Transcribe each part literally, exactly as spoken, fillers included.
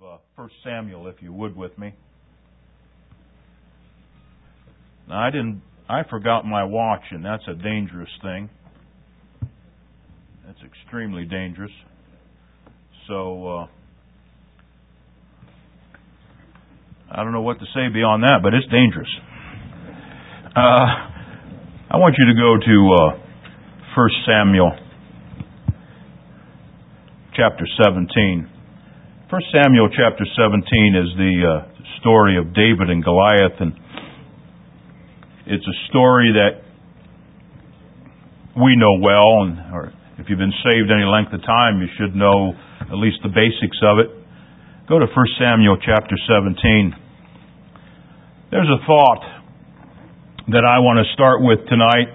uh, First Samuel, if you would, with me. Now, I didn't. I forgot my watch, and that's a dangerous thing. That's extremely dangerous. So, uh, I don't know what to say beyond that, but it's dangerous. Uh, I want you to go to uh, First Samuel, chapter seventeen. First Samuel, chapter seventeen is the uh, story of David and Goliath, and it's a story that we know well, and or if you've been saved any length of time, you should know at least the basics of it. Go to First Samuel chapter seventeen. There's a thought that I want to start with tonight.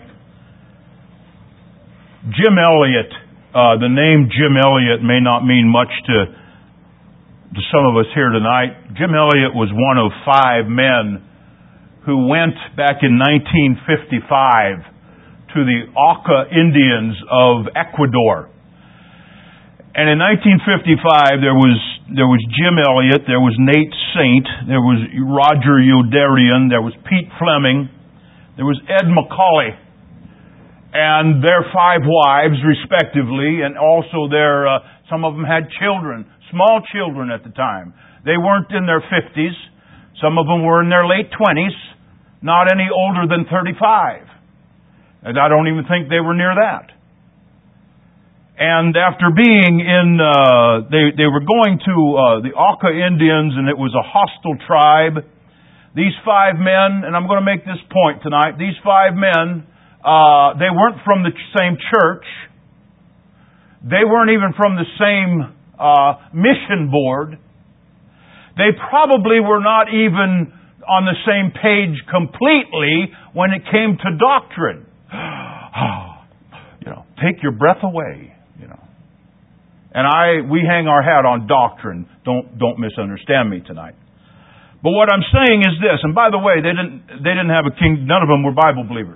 Jim Elliot, uh, the name Jim Elliot may not mean much to, to some of us here tonight. Jim Elliot was one of five men who went back in nineteen fifty-five to the Auca Indians of Ecuador. And in nineteen fifty-five, there was there was Jim Elliot, there was Nate Saint, there was Roger Youderian, there was Pete Fleming, there was Ed McCauley, and their five wives, respectively, and also their uh, some of them had children, small children at the time. They weren't in their fifties. Some of them were in their late twenties, not any older than thirty-five. And I don't even think they were near that. And after being in, uh, they, they were going to uh, the Auca Indians, and it was a hostile tribe. These five men, and I'm going to make this point tonight, these five men, uh, they weren't from the same church. They weren't even from the same uh, mission board. They probably were not even on the same page completely when it came to doctrine. You know, take your breath away. And I, we hang our hat on doctrine. Don't, don't misunderstand me tonight. But what I'm saying is this, and by the way, they didn't, they didn't have a king, none of them were Bible believers.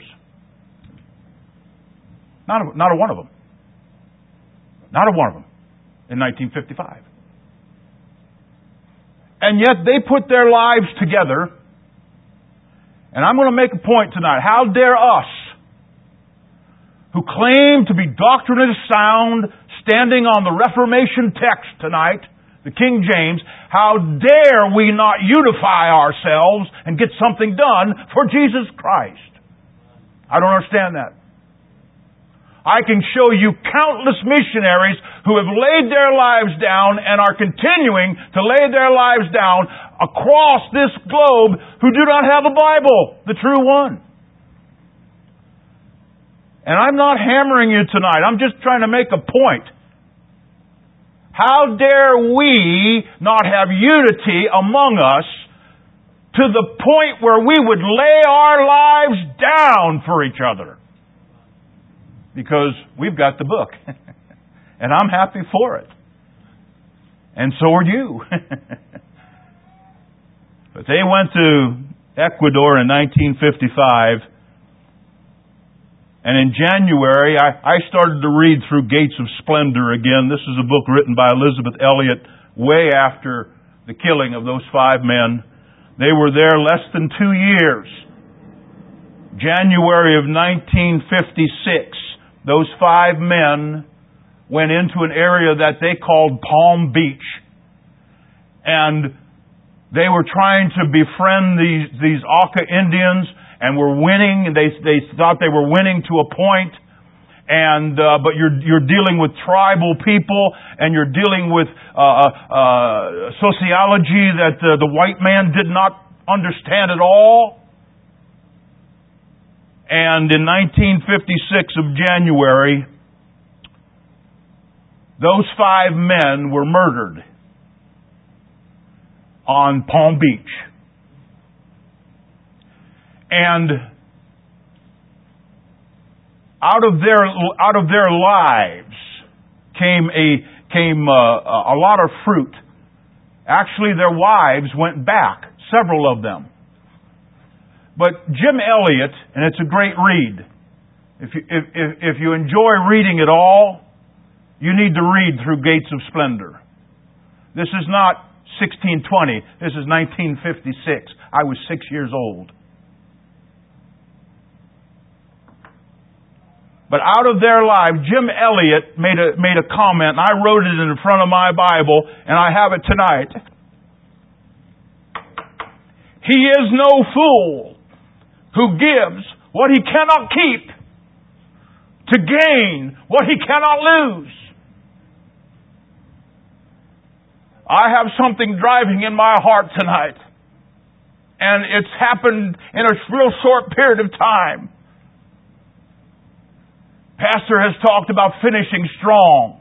Not a, not a one of them. Not a one of them in nineteen fifty-five. And yet they put their lives together, and I'm going to make a point tonight. How dare us, who claim to be doctrinally sound, standing on the Reformation text tonight, the King James, how dare we not unify ourselves and get something done for Jesus Christ? I don't understand that. I can show you countless missionaries who have laid their lives down and are continuing to lay their lives down across this globe who do not have a Bible, the true one. And I'm not hammering you tonight. I'm just trying to make a point. How dare we not have unity among us to the point where we would lay our lives down for each other? Because we've got the book. And I'm happy for it. And so are you. But they went to Ecuador in nineteen fifty-five. And in January, I, I started to read through Gates of Splendor again. This is a book written by Elizabeth Elliot way after the killing of those five men. They were there less than two years. January of nineteen fifty-six, those five men went into an area that they called Palm Beach. And they were trying to befriend these, these Auca Indians, and were winning, and they they thought they were winning to a point, and uh, but you're you're dealing with tribal people, and you're dealing with uh, uh, sociology that uh, the white man did not understand at all. And in nineteen fifty-six of January, those five men were murdered on Palm Beach. And out of their out of their lives came a came uh, a lot of fruit. Actually, their wives went back, several of them. But Jim Elliot, and it's a great read. If you if, if, if you enjoy reading it all, you need to read through Gates of Splendor. This is not sixteen twenty. This is nineteen fifty-six. I was six years old. But out of their life, Jim Elliot made a, made a comment, and I wrote it in front of my Bible, and I have it tonight. He is no fool who gives what he cannot keep to gain what he cannot lose. I have something driving in my heart tonight, and it's happened in a real short period of time. Pastor has talked about finishing strong.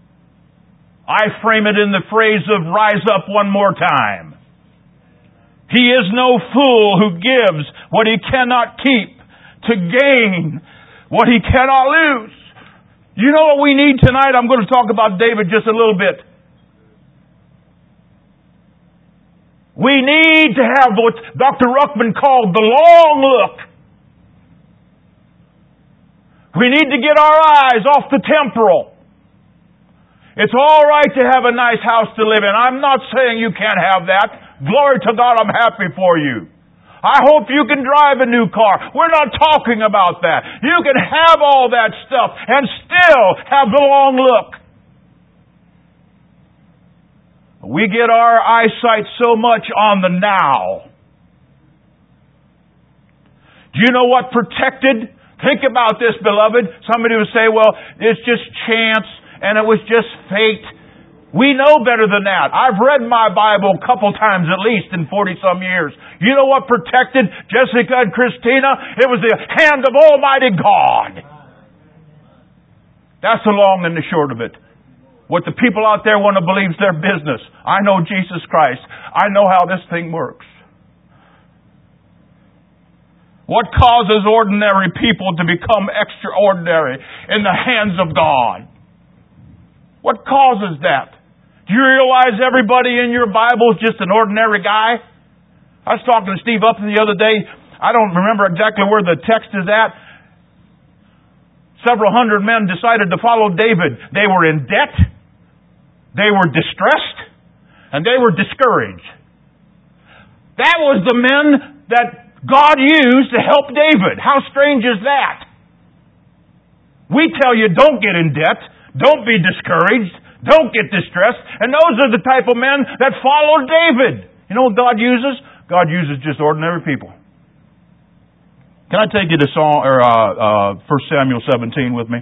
I frame it in the phrase of rise up one more time. He is no fool who gives what he cannot keep to gain what he cannot lose. You know what we need tonight? I'm going to talk about David just a little bit. We need to have what Doctor Ruckman called the long look. We need to get our eyes off the temporal. It's all right to have a nice house to live in. I'm not saying you can't have that. Glory to God, I'm happy for you. I hope you can drive a new car. We're not talking about that. You can have all that stuff and still have the long look. We get our eyesight so much on the now. Do you know what protected? Think about this, beloved. Somebody would say, well, it's just chance and it was just fate. We know better than that. I've read my Bible a couple times at least in forty-some years. You know what protected Jessica and Christina? It was the hand of Almighty God. That's the long and the short of it. What the people out there want to believe is their business. I know Jesus Christ. I know how this thing works. What causes ordinary people to become extraordinary in the hands of God? What causes that? Do you realize everybody in your Bible is just an ordinary guy? I was talking to Steve Upton the other day. I don't remember exactly where the text is at. Several hundred men decided to follow David. They were in debt. They were distressed. And they were discouraged. That was the men that God used to help David. How strange is that? We tell you, don't get in debt. Don't be discouraged. Don't get distressed. And those are the type of men that followed David. You know what God uses? God uses just ordinary people. Can I take you to Psalm or uh, uh, First Samuel seventeen with me?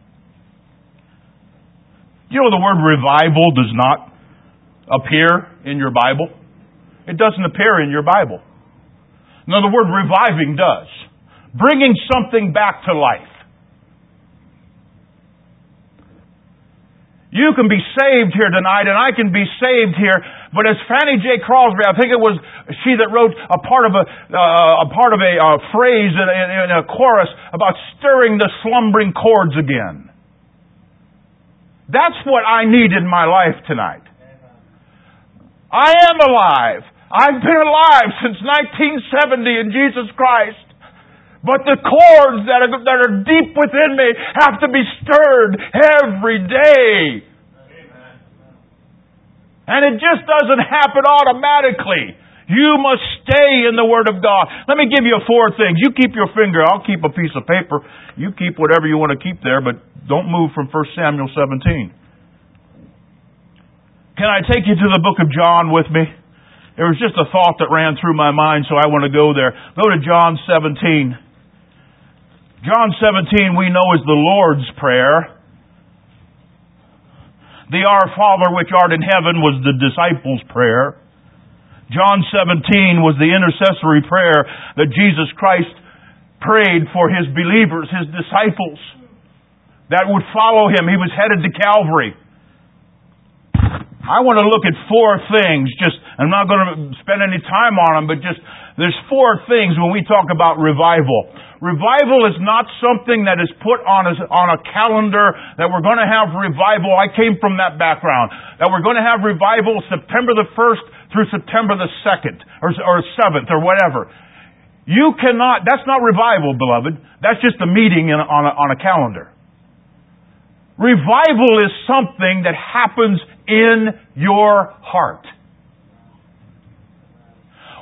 You know the word revival does not appear in your Bible. It doesn't appear in your Bible. No, the word reviving does. Bringing something back to life. You can be saved here tonight, and I can be saved here. But as Fannie J. Crosby, I think it was she that wrote a part of a uh, a part of a uh, phrase in a, in a chorus about stirring the slumbering chords again. That's what I need in my life tonight. I am alive. I've been alive since nineteen seventy in Jesus Christ. But the chords that are, that are deep within me have to be stirred every day. And it just doesn't happen automatically. You must stay in the Word of God. Let me give you four things. You keep your finger. I'll keep a piece of paper. You keep whatever you want to keep there, but don't move from First Samuel seventeen. Can I take you to the book of John with me? There was just a thought that ran through my mind, so I want to go there. Go to John seventeen. John seventeen, we know, is the Lord's Prayer. The Our Father which art in heaven was the disciples' prayer. John seventeen was the intercessory prayer that Jesus Christ prayed for His believers, His disciples, that would follow Him. He was headed to Calvary. I want to look at four things. Just, I'm not going to spend any time on them, but just, there's four things when we talk about revival. Revival is not something that is put on a, on a calendar that we're going to have revival. I came from that background. That we're going to have revival September the first through September the second or, or seventh or whatever. You cannot, that's not revival, beloved. That's just a meeting in, on, a, on a calendar. Revival is something that happens in your heart.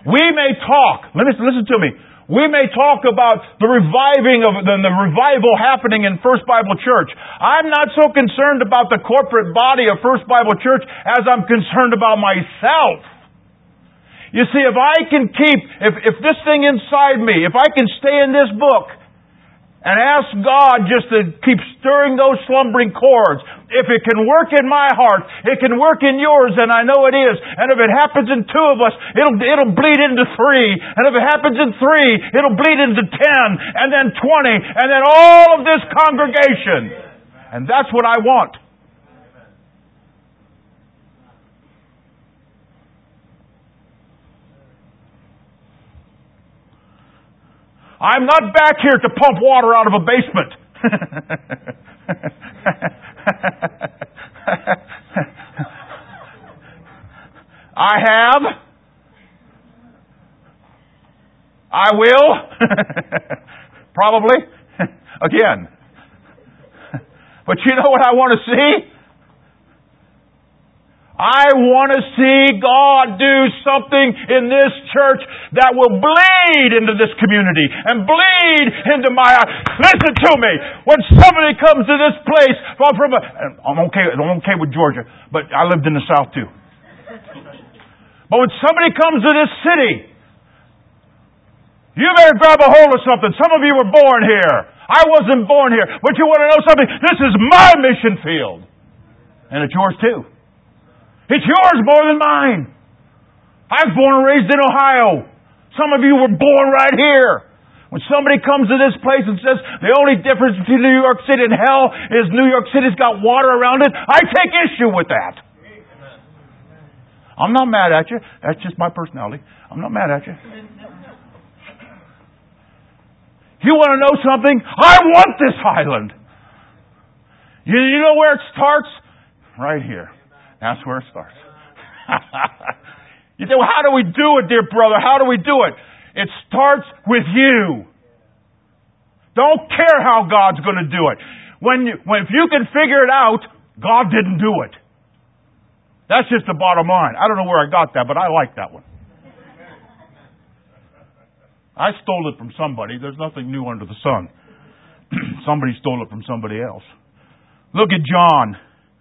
We may talk, listen, listen to me, we may talk about the reviving of the, the revival happening in First Bible Church. I'm not so concerned about the corporate body of First Bible Church as I'm concerned about myself. You see, if I can keep, if, if this thing inside me, if I can stay in this book and ask God just to keep stirring those slumbering chords, if it can work in my heart, it can work in yours, and I know it is. And if it happens in two of us, it'll, it'll bleed into three. And if it happens in three, it'll bleed into ten, and then twenty, and then all of this congregation. And that's what I want. I'm not back here to pump water out of a basement. I have. I will. Probably. Again. But you know what I want to see? I want to see God do something in this church that will bleed into this community and bleed into my... Listen to me. When somebody comes to this place from... from a, I'm okay, I'm okay with Georgia, but I lived in the South too. But when somebody comes to this city, you better grab a hold of something. Some of you were born here. I wasn't born here. But you want to know something? This is my mission field. And it's yours too. It's yours more than mine. I was born and raised in Ohio. Some of you were born right here. When somebody comes to this place and says the only difference between New York City and hell is New York City's got water around it, I take issue with that. I'm not mad at you. That's just my personality. I'm not mad at you. You want to know something? I want this island. You, you know where it starts? Right here. That's where it starts. You say, well, how do we do it, dear brother? How do we do it? It starts with you. Don't care how God's going to do it. When, you, when if you can figure it out, God didn't do it. That's just the bottom line. I don't know where I got that, but I like that one. I stole it from somebody. There's nothing new under the sun. Somebody stole it from somebody else. Look at John.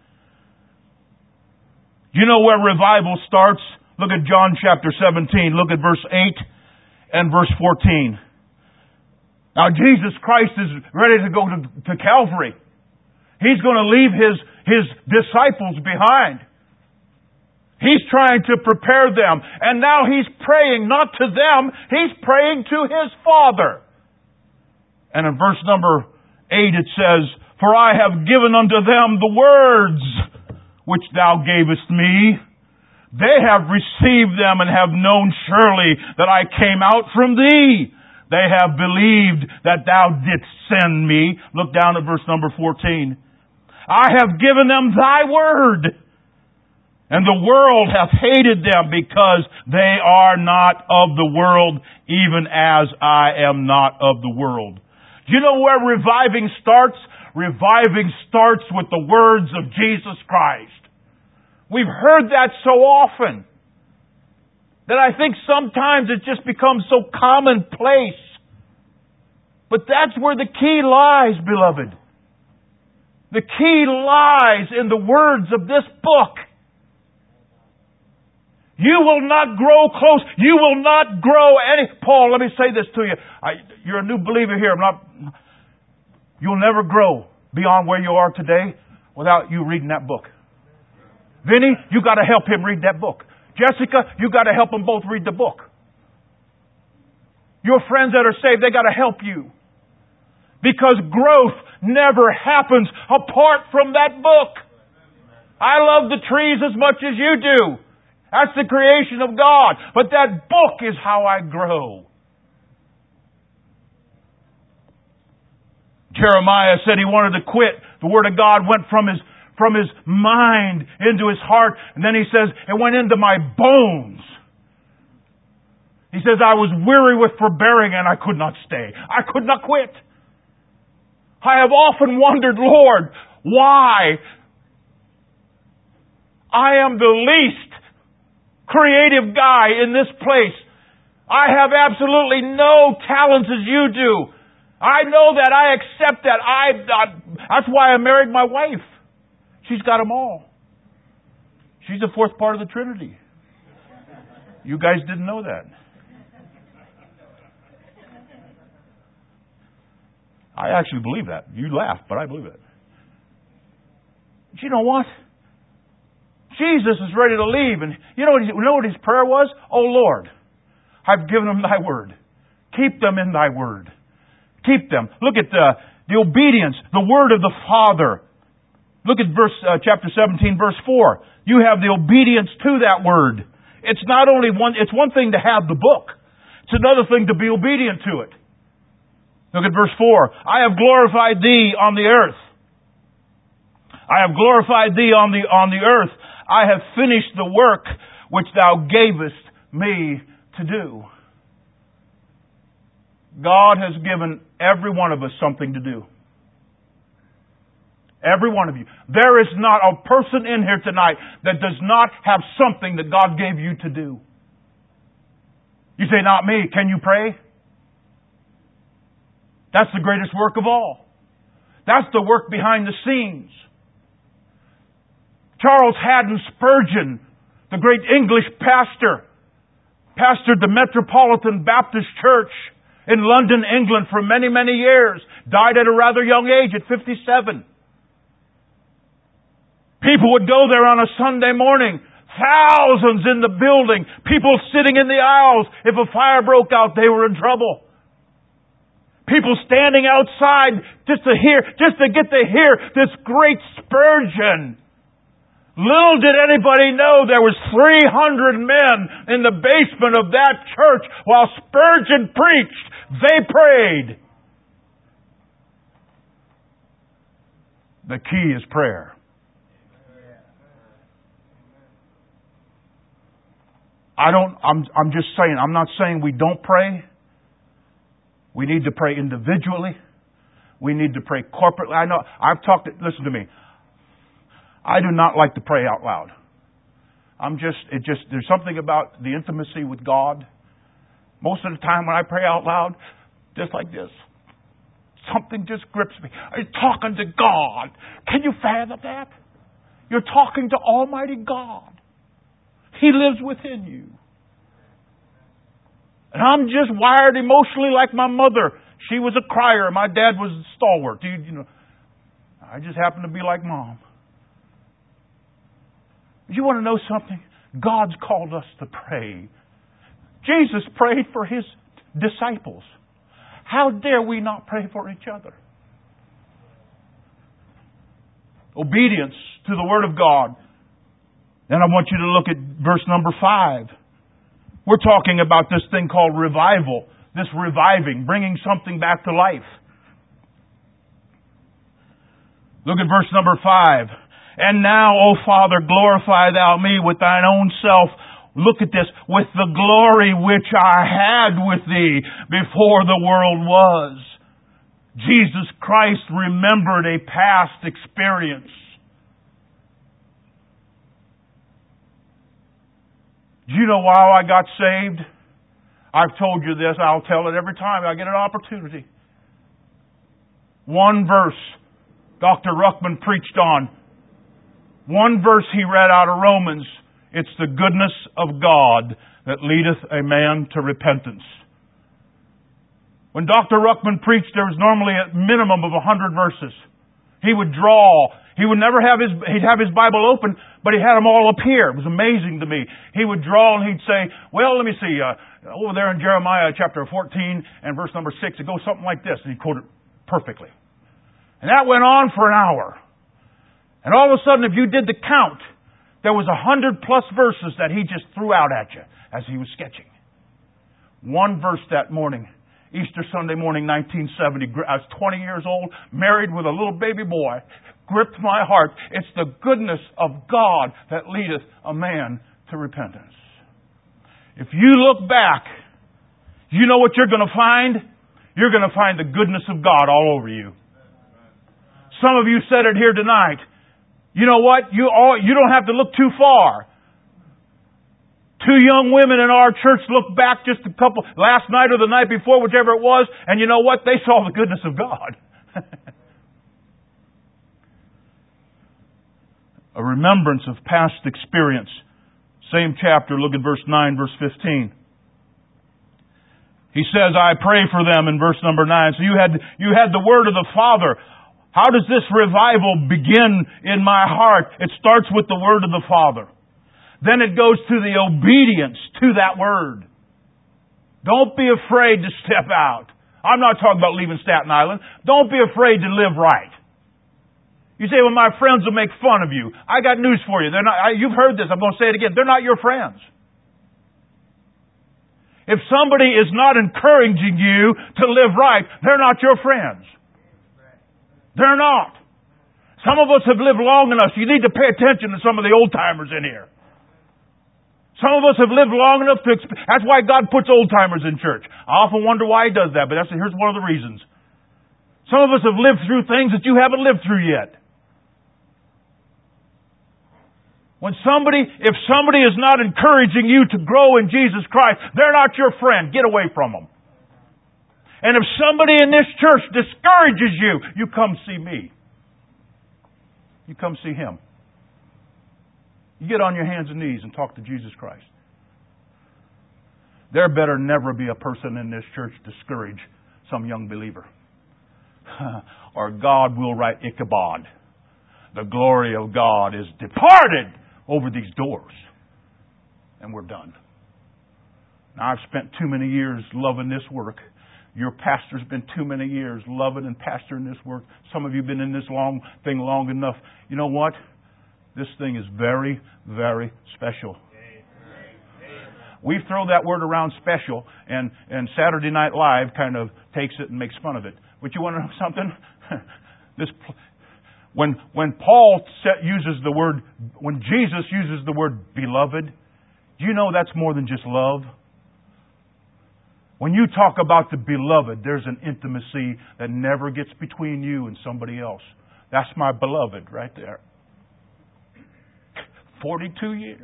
You know where revival starts? Look at John chapter seventeen. Look at verse eight and verse fourteen. Now Jesus Christ is ready to go to, to Calvary. He's going to leave His, His disciples behind. He's trying to prepare them. And now He's praying not to them. He's praying to His Father. And in verse number eight it says, "For I have given unto them the words which Thou gavest me. They have received them and have known surely that I came out from Thee. They have believed that Thou didst send me." Look down at verse number fourteen. "I have given them Thy word, and the world hath hated them because they are not of the world, even as I am not of the world." Do you know where reviving starts? Reviving starts with the words of Jesus Christ. We've heard that so often that I think sometimes it just becomes so commonplace. But that's where the key lies, beloved. The key lies in the words of this book. You will not grow close. You will not grow any... Paul, let me say this to you. I, you're a new believer here. I'm not... You'll never grow beyond where you are today without you reading that book. Vinny, you got to help him read that book. Jessica, you got to help them both read the book. Your friends that are saved, they got to help you. Because growth never happens apart from that book. I love the trees as much as you do. That's the creation of God. But that book is how I grow. Jeremiah said he wanted to quit. The Word of God went from his, from his mind into his heart. And then he says, it went into my bones. He says, I was weary with forbearing and I could not stay. I could not quit. I have often wondered, Lord, why I am the least creative guy in this place. I have absolutely no talents as you do. I know that. I accept that. I, I that's why I married my wife. She's got them all. She's the fourth part of the Trinity. You guys didn't know that. I actually believe that. You laugh, but I believe it. But you know what? Jesus is ready to leave, and you know what, you know what his prayer was? Oh Lord, I've given them thy word. Keep them in thy word. Keep them. Look at the, the obedience, the word of the Father. Look at verse uh, chapter seventeen, verse four. You have the obedience to that word. It's not only one, it's one thing to have the book. It's another thing to be obedient to it. Look at verse four. I have glorified thee on the earth. I have glorified thee on the, on the earth. I have finished the work which thou gavest me to do. God has given every one of us something to do. Every one of you. There is not a person in here tonight that does not have something that God gave you to do. You say, not me. Can you pray? That's the greatest work of all. That's the work behind the scenes. Charles Haddon Spurgeon, the great English pastor, pastored the Metropolitan Baptist Church in London, England for many, many years. Died at a rather young age, at fifty-seven. People would go there on a Sunday morning. Thousands in the building. People sitting in the aisles. If a fire broke out, they were in trouble. People standing outside just to hear, just to get to hear this great Spurgeon. Little did anybody know there was three hundred men in the basement of that church while Spurgeon preached. They prayed. The key is prayer. I don't, I'm, I'm just saying, I'm not saying we don't pray. We need to pray individually. We need to pray corporately. I know, I've talked, to, listen to me. I do not like to pray out loud. I'm just, it just, there's something about the intimacy with God. Most of the time when I pray out loud, just like this, something just grips me. You're talking to God. Can you fathom that? You're talking to Almighty God. He lives within you. And I'm just wired emotionally like my mother. She was a crier. My dad was a stalwart. You, you know, I just happen to be like Mom. You want to know something? God's called us to pray. Jesus prayed for His disciples. How dare we not pray for each other? Obedience to the Word of God. Then I want you to look at verse number five. We're talking about this thing called revival. This reviving, bringing something back to life. Look at verse number five. And now, O Father, glorify Thou me with Thine own self. Look at this. With the glory which I had with Thee before the world was. Jesus Christ remembered a past experience. Do you know how I got saved? I've told you this. I'll tell it every time I get an opportunity. One verse Doctor Ruckman preached on. One verse he read out of Romans. It's the goodness of God that leadeth a man to repentance. When Doctor Ruckman preached, there was normally a minimum of a hundred verses. He would draw. He would never have his, he'd have his Bible open, but he had them all up here. It was amazing to me. He would draw and he'd say, well, let me see, uh, over there in Jeremiah chapter fourteen and verse number six, it goes something like this. And he'd quote it perfectly. And that went on for an hour. And all of a sudden, if you did the count, there was a hundred plus verses that he just threw out at you as he was sketching. One verse that morning, Easter Sunday morning, nineteen seventy, I was twenty years old, married with a little baby boy, gripped my heart. It's the goodness of God that leadeth a man to repentance. If you look back, you know what you're going to find? You're going to find the goodness of God all over you. Some of you said it here tonight. You know what? You all, you don't have to look too far Two young women in our church looked back just a couple, last night or the night before, whichever it was, and you know what? They saw the goodness of God. A remembrance of past experience. Same chapter, look at verse nine, verse fifteen. He says, I pray for them in verse number nine. So you had, you had the word of the Father. How does this revival begin in my heart? It starts with the word of the Father. Then it goes to the obedience to that word. Don't be afraid to step out. I'm not talking about leaving Staten Island. Don't be afraid to live right. You say, well, my friends will make fun of you. I got news for you. They're not, I, you've heard this. I'm going to say it again. They're not your friends. If somebody is not encouraging you to live right, they're not your friends. They're not. Some of us have lived long enough. You need to pay attention to some of the old timers in here. Some of us have lived long enough to... Exp- that's why God puts old timers in church. I often wonder why He does that, but that's, here's one of the reasons. Some of us have lived through things that you haven't lived through yet. When somebody, if somebody is not encouraging you to grow in Jesus Christ, they're not your friend. Get away from them. And if somebody in this church discourages you, you come see me. You come see him. You get on your hands and knees and talk to Jesus Christ. There better never be a person in this church discourage some young believer. Or God will write Ichabod. The glory of God is departed over these doors. And we're done. Now, I've spent too many years loving this work. Your pastor's been too many years loving and pastoring this work. Some of you have been in this long thing long enough. You know what? This thing is very, very special. We throw that word around special, and, and Saturday Night Live kind of takes it and makes fun of it. But you want to know something? this, when when Paul set, uses the word, when Jesus uses the word beloved, do you know that's more than just love? When you talk about the beloved, there's an intimacy that never gets between you and somebody else. That's my beloved right there. forty-two years.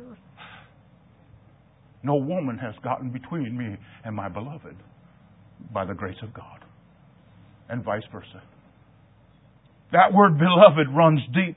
No woman has gotten between me and my beloved by the grace of God. And vice versa. That word beloved runs deep.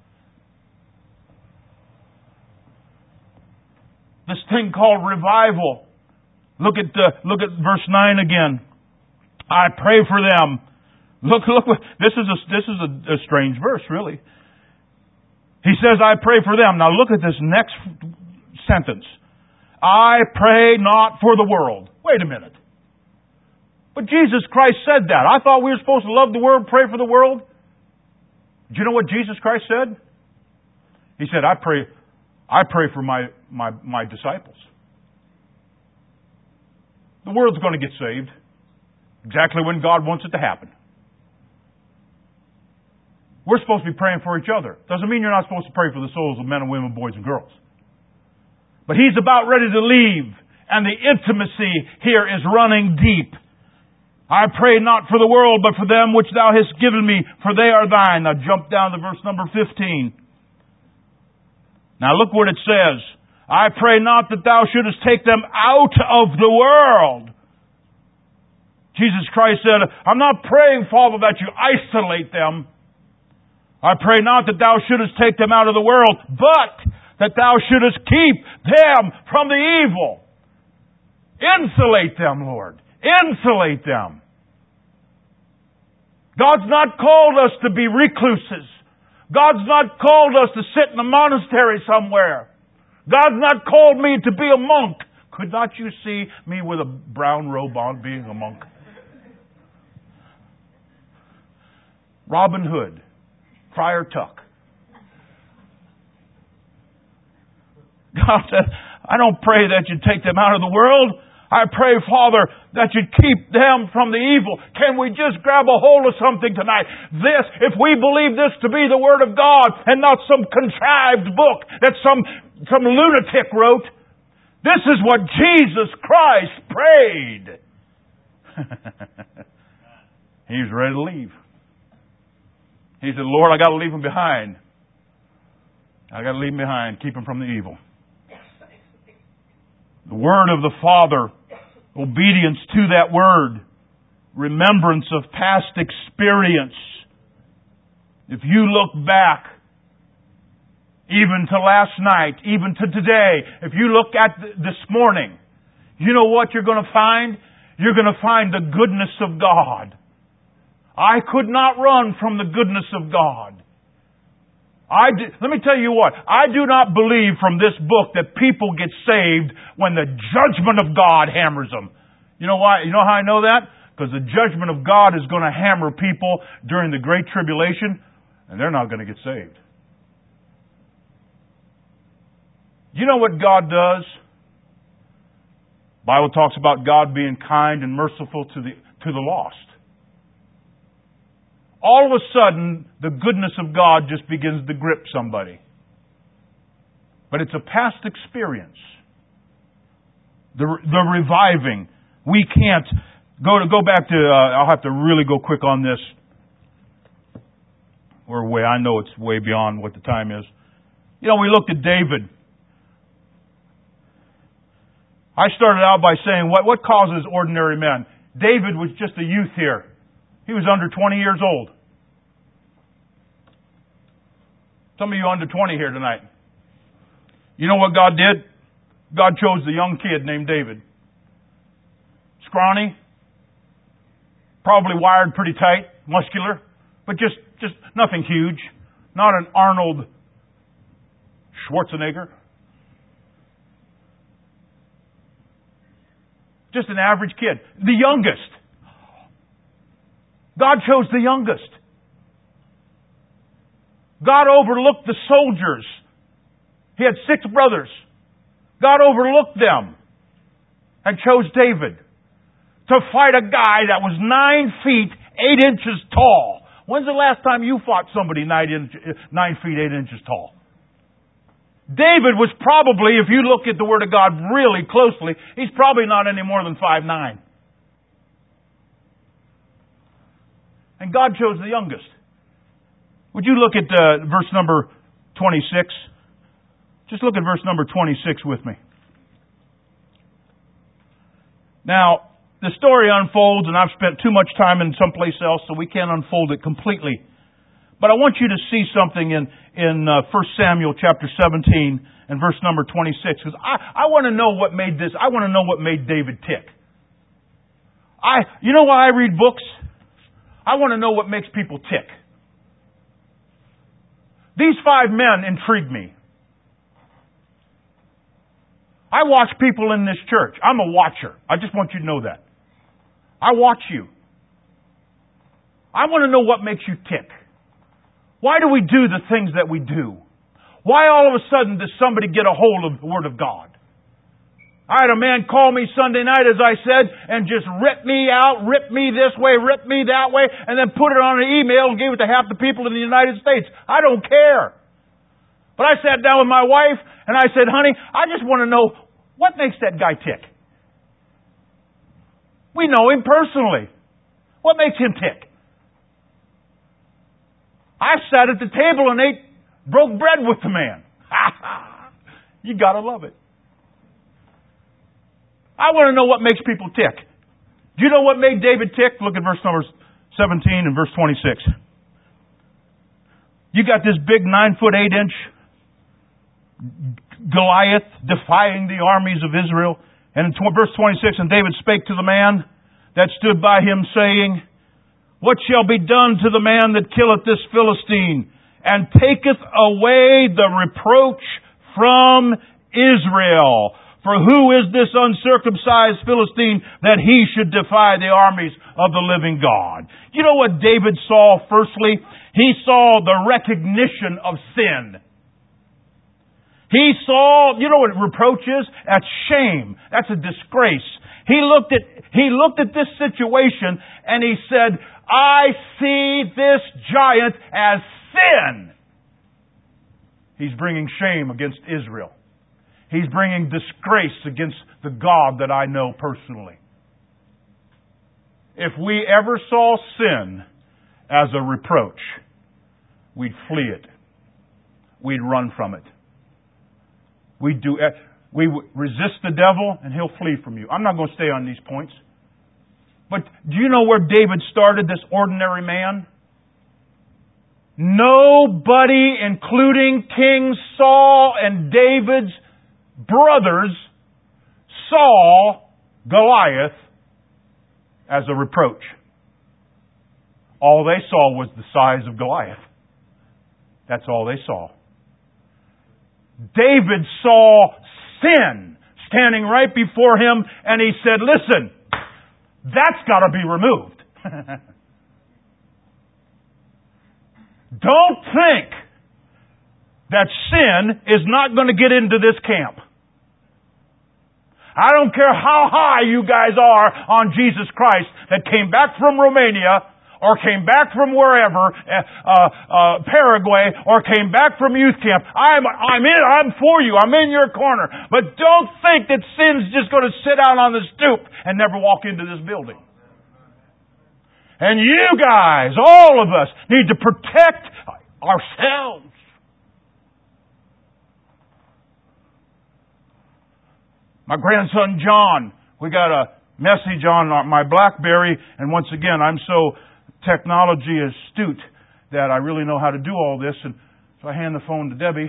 This thing called revival. Look at uh, look at verse nine again. I pray for them. Look, look. This is a this is a, a strange verse, really. He says, "I pray for them." Now look at this next sentence. I pray not for the world. Wait a minute. But Jesus Christ said that. I thought we were supposed to love the world, pray for the world. Do you know what Jesus Christ said? He said, "I pray, I pray for my my my disciples." The world's going to get saved exactly when God wants it to happen. We're supposed to be praying for each other. Doesn't mean you're not supposed to pray for the souls of men and women, boys and girls. But He's about ready to leave, and the intimacy here is running deep. I pray not for the world, but for them which Thou hast given me, for they are Thine. Now jump down to verse number fifteen. Now look what it says. I pray not that Thou shouldest take them out of the world. Jesus Christ said, I'm not praying, Father, that you isolate them. I pray not that Thou shouldest take them out of the world, but that Thou shouldest keep them from the evil. Insulate them, Lord. Insulate them. God's not called us to be recluses. God's not called us to sit in a monastery somewhere. God's not called me to be a monk. Could not you see me with a brown robe on being a monk? Robin Hood, Friar Tuck. God said, I don't pray that you take them out of the world. I pray, Father, that you keep them from the evil. Can we just grab a hold of something tonight? This, if we believe this to be the Word of God and not some contrived book that some, some lunatic wrote, this is what Jesus Christ prayed. He was ready to leave. He said, Lord, I got to leave them behind. I got to leave them behind. Keep them from the evil. Word of the Father, obedience to that Word, remembrance of past experience. If you look back, even to last night, even to today, if you look at this morning, you know what you're going to find? You're going to find the goodness of God. I could not run from the goodness of God. I do, let me tell you what, I do not believe from this book that people get saved when the judgment of God hammers them. You know why? You know how I know that? Because the judgment of God is going to hammer people during the Great Tribulation, and they're not going to get saved. You know what God does? The Bible talks about God being kind and merciful to the to the lost. All of a sudden, the goodness of God just begins to grip somebody. But it's a past experience. The, the reviving. We can't go to go back to. Uh, I'll have to really go quick on this. Or way I know it's way beyond what the time is. You know, we looked at David. I started out by saying, what what causes ordinary men? David was just a youth here. He was under twenty years old. Some of you under twenty here tonight. You know what God did? God chose the young kid named David. Scrawny. Probably wired pretty tight. Muscular. But just, just nothing huge. Not an Arnold Schwarzenegger. Just an average kid. The youngest. God chose the youngest. God overlooked the soldiers. He had six brothers. God overlooked them and chose David to fight a guy that was nine feet, eight inches tall. When's the last time you fought somebody nine, inch, nine feet, eight inches tall? David was probably, if you look at the Word of God really closely, he's probably not any more than five nine. And God chose the youngest. Would you look at uh, verse number twenty-six? Just look at verse number twenty-six with me. Now, the story unfolds, and I've spent too much time in someplace else, so we can't unfold it completely. But I want you to see something in, in uh, First Samuel chapter seventeen and verse number twenty-six. Because I, I want to know what made this, I want to know what made David tick. I, you know why I read books? I want to know what makes people tick. These five men intrigue me. I watch people in this church. I'm a watcher. I just want you to know that. I watch you. I want to know what makes you tick. Why do we do the things that we do? Why all of a sudden does somebody get a hold of the Word of God? I had a man call me Sunday night, as I said, and just rip me out, rip me this way, rip me that way, and then put it on an email and gave it to half the people in the United States. I don't care. But I sat down with my wife and I said, honey, I just want to know what makes that guy tick. We know him personally. What makes him tick? I sat at the table and ate, broke bread with the man. You gotta love it. I want to know what makes people tick. Do you know what made David tick? Look at verse number seventeen and verse twenty-six. You got this big nine foot eight inch Goliath defying the armies of Israel. And in verse twenty-six, and David spake to the man that stood by him, saying, what shall be done to the man that killeth this Philistine, and taketh away the reproach from Israel? For who is this uncircumcised Philistine that he should defy the armies of the living God? You know what David saw firstly? He saw the recognition of sin. He saw, you know what reproach is? That's shame. That's a disgrace. He looked at, he looked at this situation and he said, I see this giant as sin. He's bringing shame against Israel. He's bringing disgrace against the God that I know personally. If we ever saw sin as a reproach, we'd flee it. We'd run from it. We'd do. We resist the devil and he'll flee from you. I'm not going to stay on these points. But do you know where David started, this ordinary man? Nobody, including King Saul and David's brothers, saw Goliath as a reproach. All they saw was the size of Goliath. That's all they saw. David saw sin standing right before him, and he said, listen, that's got to be removed. Don't think that sin is not going to get into this camp. I don't care how high you guys are on Jesus Christ that came back from Romania or came back from wherever, uh, uh, Paraguay, or came back from youth camp. I'm, I'm in, I'm for you. I'm in your corner. But don't think that sin's just going to sit out on the stoop and never walk into this building. And you guys, all of us, need to protect ourselves. My grandson John, we got a message on my BlackBerry, and once again, I'm so technology astute that I really know how to do all this, and so I hand the phone to Debbie.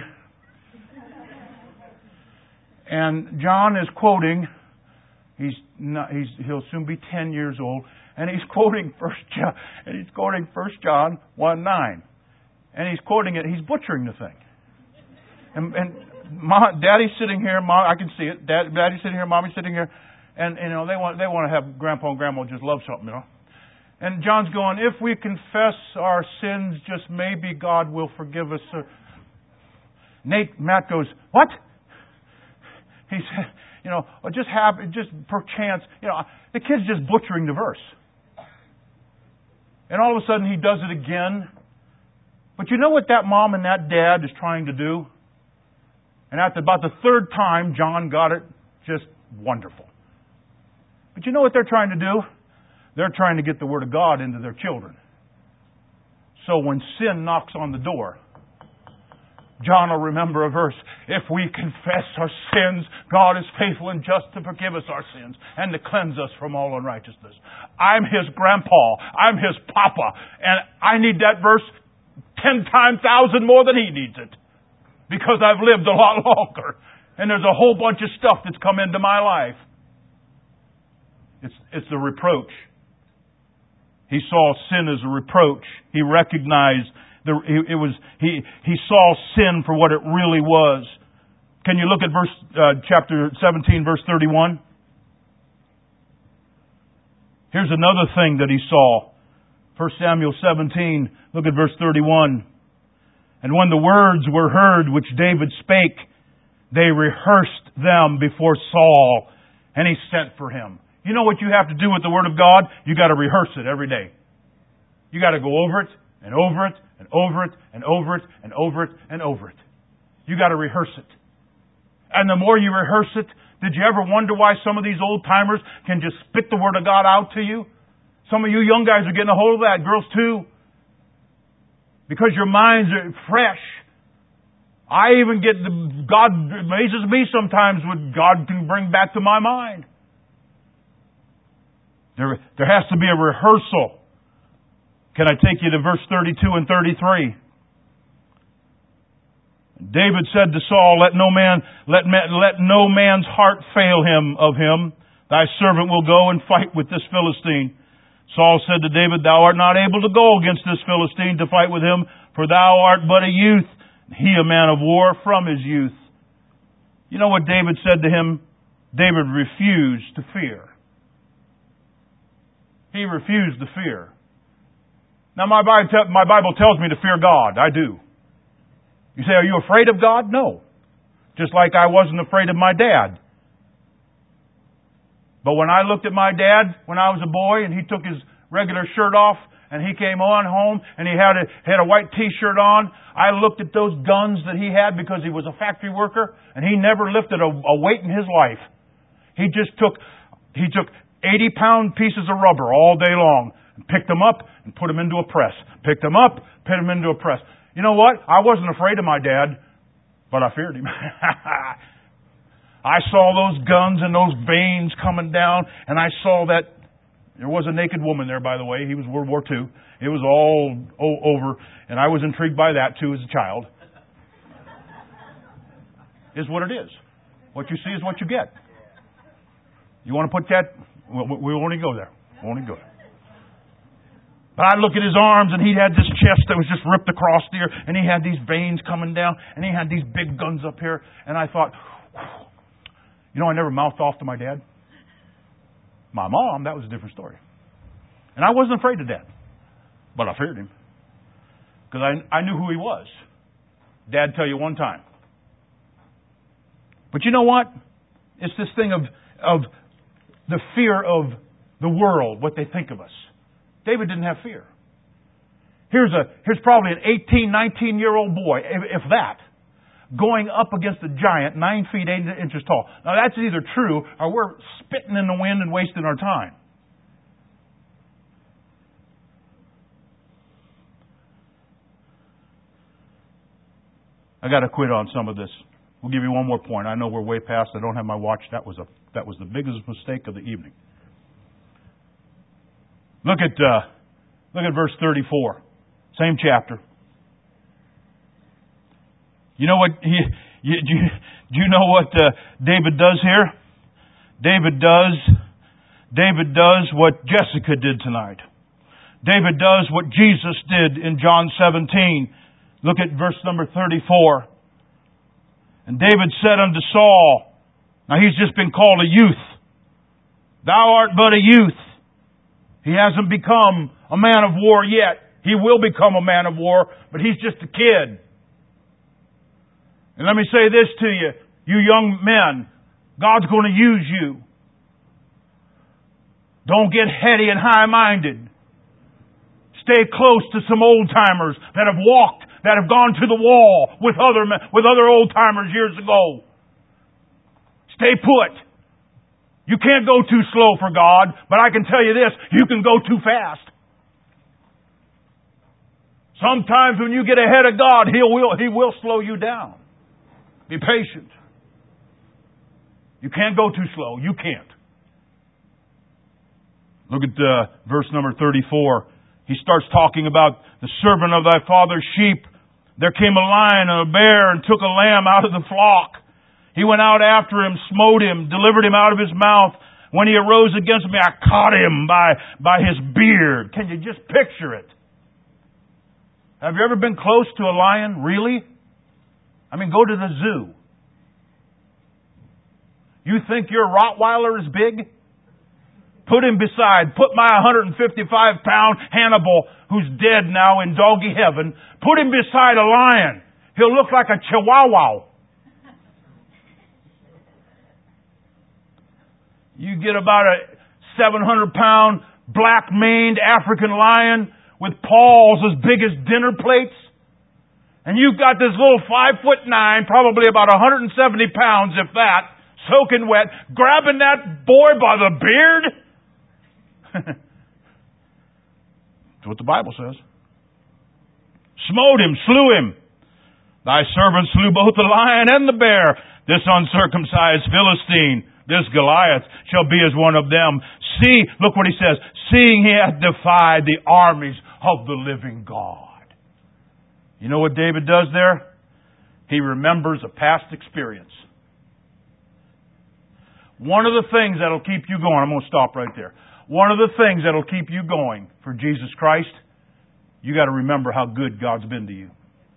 And John is quoting, he's not, he's he'll soon be ten years old, and he's quoting First John, and he's quoting First John one nine, and he's quoting it. He's butchering the thing, and and Mom, Daddy's sitting here, Mom, I can see it. Dad, Daddy's sitting here, Mommy's sitting here, and you know they want they want to have Grandpa and Grandma just love something, you know. And John's going, if we confess our sins, just maybe God will forgive us. Nate, Matt goes, what? He said, you know, just have, just perchance, you know, the kid's just butchering the verse. And all of a sudden he does it again. But you know what that mom and that dad is trying to do? And at about the third time, John got it just wonderful. But you know what they're trying to do? They're trying to get the Word of God into their children. So when sin knocks on the door, John will remember a verse. If we confess our sins, God is faithful and just to forgive us our sins and to cleanse us from all unrighteousness. I'm his grandpa. I'm his papa. And I need that verse ten times thousand more than he needs it. Because I've lived a lot longer. And there's a whole bunch of stuff that's come into my life. It's, it's the reproach. He saw sin as a reproach. He recognized the, it was he he saw sin for what it really was. Can you look at verse uh, chapter seventeen, verse thirty-one? Here's another thing that he saw. First Samuel seventeen, look at verse thirty-one. And when the words were heard which David spake, they rehearsed them before Saul, and he sent for him. You know what you have to do with the Word of God? You got to rehearse it every day. You got to go over it, and over it, and over it, and over it, and over it, and over it. You got to rehearse it. And the more you rehearse it, did you ever wonder why some of these old timers can just spit the Word of God out to you? Some of you young guys are getting a hold of that, girls too. Because your minds are fresh. I even get the, God amazes me sometimes what God can bring back to my mind. There, there has to be a rehearsal. Can I take you to verse thirty-two and thirty-three? David said to Saul, Let no man, let, let no man's heart fail him of him. Thy servant will go and fight with this Philistine. Saul said to David, Thou art not able to go against this Philistine to fight with him, for thou art but a youth, he a man of war from his youth. You know what David said to him? David refused to fear. He refused to fear. Now my Bible tells me to fear God. I do. You say, are you afraid of God? No. Just like I wasn't afraid of my dad. But when I looked at my dad when I was a boy and he took his regular shirt off and he came on home and he had a, had a white t-shirt on, I looked at those guns that he had because he was a factory worker and he never lifted a, a weight in his life. He just took, he took eighty pound pieces of rubber all day long and picked them up and put them into a press. Picked them up, put them into a press. You know what? I wasn't afraid of my dad, but I feared him. I saw those guns and those veins coming down, and I saw that there was a naked woman there, by the way. He was World War Two. It was all o- over, and I was intrigued by that, too, as a child. Is what it is. What you see is what you get. You want to put that? We won't even go there. We won't even go there. But I look at his arms, and he had this chest that was just ripped across there, and he had these veins coming down, and he had these big guns up here, and I thought, you know, I never mouthed off to my dad. My mom, that was a different story. And I wasn't afraid of Dad, but I feared him. Because I, I knew who he was. Dad tell you one time. But you know what? It's this thing of, of the fear of the world, what they think of us. David didn't have fear. Here's a here's probably an eighteen, nineteen-year-old boy, if, if that, going up against a giant nine feet, eight inches tall. Now that's either true or we're spitting in the wind and wasting our time. I got to quit on some of this. We'll give you one more point. I know we're way past. I don't have my watch. That was a that was the biggest mistake of the evening. Look at uh, look at verse thirty-four, same chapter. You know what? He, you, do, you, do you know what uh, David does here? David does. David does what Jessica did tonight. David does what Jesus did in John seventeen. Look at verse number thirty-four. And David said unto Saul, now he's just been called a youth. Thou art but a youth. He hasn't become a man of war yet. He will become a man of war, but he's just a kid. And let me say this to you, you young men, God's going to use you. Don't get heady and high-minded. Stay close to some old-timers that have walked, that have gone to the wall with other with other old-timers years ago. Stay put. You can't go too slow for God, but I can tell you this, you can go too fast. Sometimes when you get ahead of God, He will, He will slow you down. Be patient. You can't go too slow. You can't. Look at uh, verse number thirty-four. He starts talking about the servant of thy father's sheep. There came a lion and a bear and took a lamb out of the flock. He went out after him, smote him, delivered him out of his mouth. When he arose against me, I caught him by, by his beard. Can you just picture it? Have you ever been close to a lion? Really? I mean, go to the zoo. You think your Rottweiler is big? Put him beside, put my one hundred fifty-five pound Hannibal, who's dead now in doggy heaven, put him beside a lion. He'll look like a chihuahua. You get about a seven hundred pound black-maned African lion with paws as big as dinner plates. And you've got this little five foot nine, probably about one hundred seventy pounds, if that, soaking wet, grabbing that boy by the beard. That's what the Bible says. Smote him, slew him. Thy servant slew both the lion and the bear. This uncircumcised Philistine, this Goliath, shall be as one of them. See, look what he says. Seeing he hath defied the armies of the living God. You know what David does there? He remembers a past experience. One of the things that'll keep you going, I'm going to stop right there. One of the things that'll keep you going for Jesus Christ, you got to remember how good God's been to you.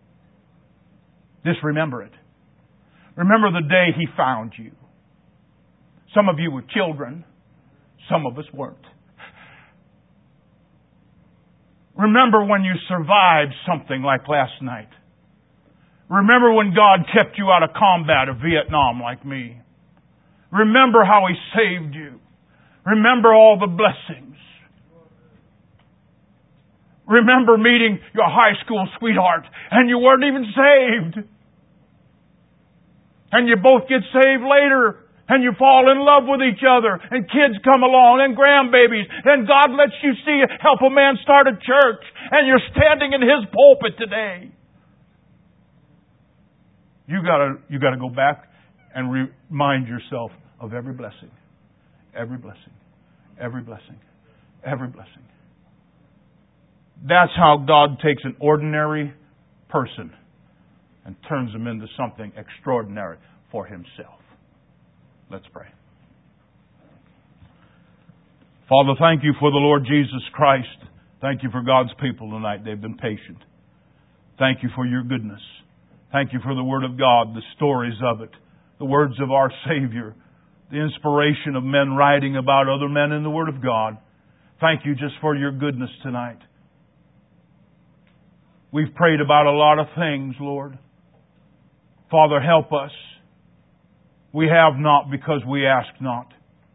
Just remember it. Remember the day He found you. Some of you were children. Some of us weren't. Remember when you survived something like last night. Remember when God kept you out of combat of Vietnam like me. Remember how He saved you. Remember all the blessings. Remember meeting your high school sweetheart and you weren't even saved. And you both get saved later and you fall in love with each other and kids come along and grandbabies and God lets you see help a man start a church and you're standing in His pulpit today. You gotta, you gotta go back and remind yourself of every blessing. Every blessing. Every blessing. Every blessing. That's how God takes an ordinary person and turns them into something extraordinary for Himself. Let's pray. Father, thank You for the Lord Jesus Christ. Thank You for God's people tonight. They've been patient. Thank You for Your goodness. Thank You for the Word of God, the stories of it, the words of our Savior, the inspiration of men writing about other men in the Word of God. Thank You just for Your goodness tonight. We've prayed about a lot of things, Lord. Father, help us. We have not because we ask not.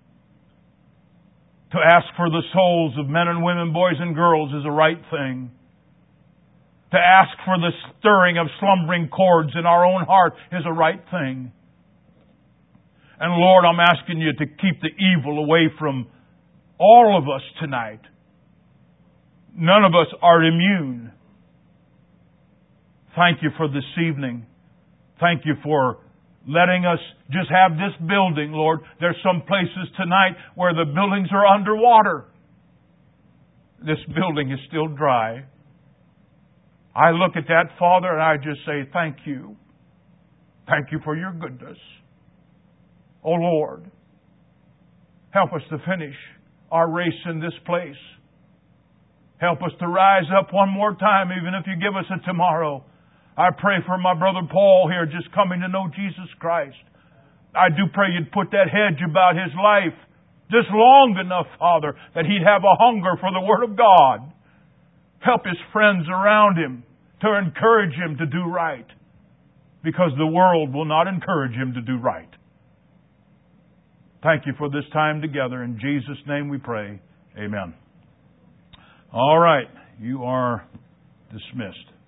To ask for the souls of men and women, boys and girls is a right thing. To ask for the stirring of slumbering chords in our own heart is a right thing. And Lord, I'm asking You to keep the evil away from all of us tonight. None of us are immune. Thank You for this evening. Thank You for letting us just have this building, Lord. There's some places tonight where the buildings are underwater. This building is still dry. I look at that, Father, and I just say, thank You. Thank You for Your goodness. Oh, Lord, help us to finish our race in this place. Help us to rise up one more time, even if You give us a tomorrow. I pray for my brother Paul here just coming to know Jesus Christ. I do pray You'd put that hedge about his life just long enough, Father, that he'd have a hunger for the Word of God. Help his friends around him to encourage him to do right, because the world will not encourage him to do right. Thank You for this time together. In Jesus' name we pray. Amen. All right. You are dismissed.